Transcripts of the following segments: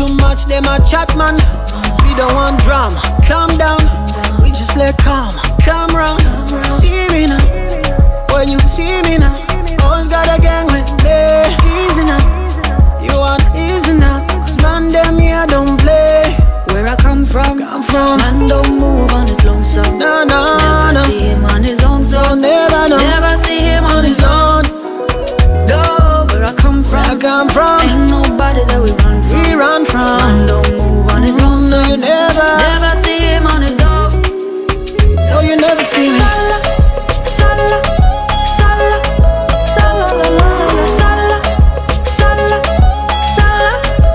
too much, them a chat man. We don't want drama, calm down. We just let calm round. See me now, when you see me now. Always got a gang with me. Easy now, you want easy now. Cause man them here don't play. Where I come from, man don't move on his lonesome. No. Never see him on his own, so never see him on his own. No, where I come from, ain't nobody that we run from. Man don't move on his own, so you never see him on his own. No, you never see me. Sala, la la la la, sala, sala, sala,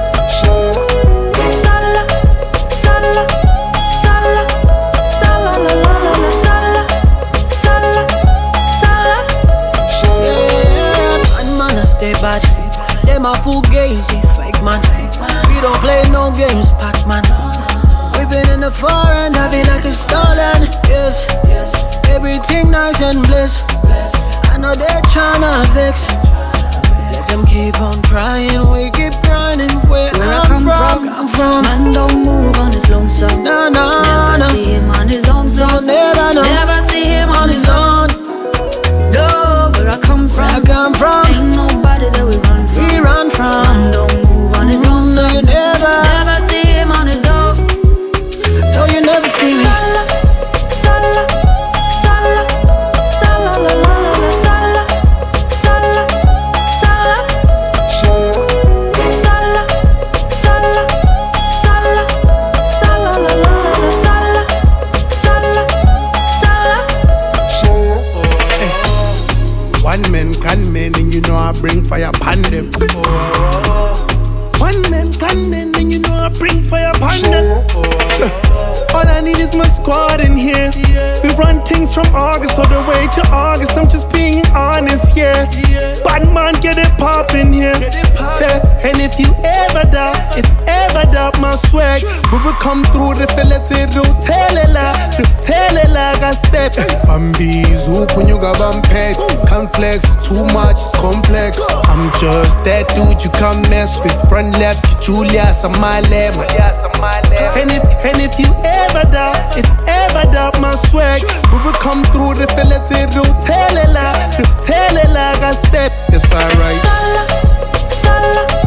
sala, sala, sala, sala, la la la la, sala, sala, sala. Yeah, man, I stay bad. Them a fugazi, fake man. We don't play no games, Pac-Man. We been in the foreign, I be like it's stolen. Yes, everything nice and bliss. I know they tryna vex. Let them keep on trying, we keep grinding. Where I come from, man don't move on his lonesome. No. Never see him on his own, so never see him on his own. No, where I come from, ain't nobody that we run from. Man don't move on his own, so you never see him on his own. No, you never see me. Sala, sala, sala, la la la la, sala, sala, sala, sala, sala, sala, sala, la la la la, sala, sala, sala. One man can man, and you know I bring fire upon them. One man can man, and you know I bring fire upon them. All I need is my squad in here. We run things from August all the way to August. I'm just being honest, yeah. Bad man, get it poppin' here. Yeah. And if you ever doubt my swag, we will come through the fillet do tell got step. Bambi's hoop when you got bumped. Conflex, too much, it's complex. I'm just that dude you can't mess with. Front left, Julius on my left. And if you ever doubt my swag, we will come through the fillet do tell got step. It's alright. Sala, sala.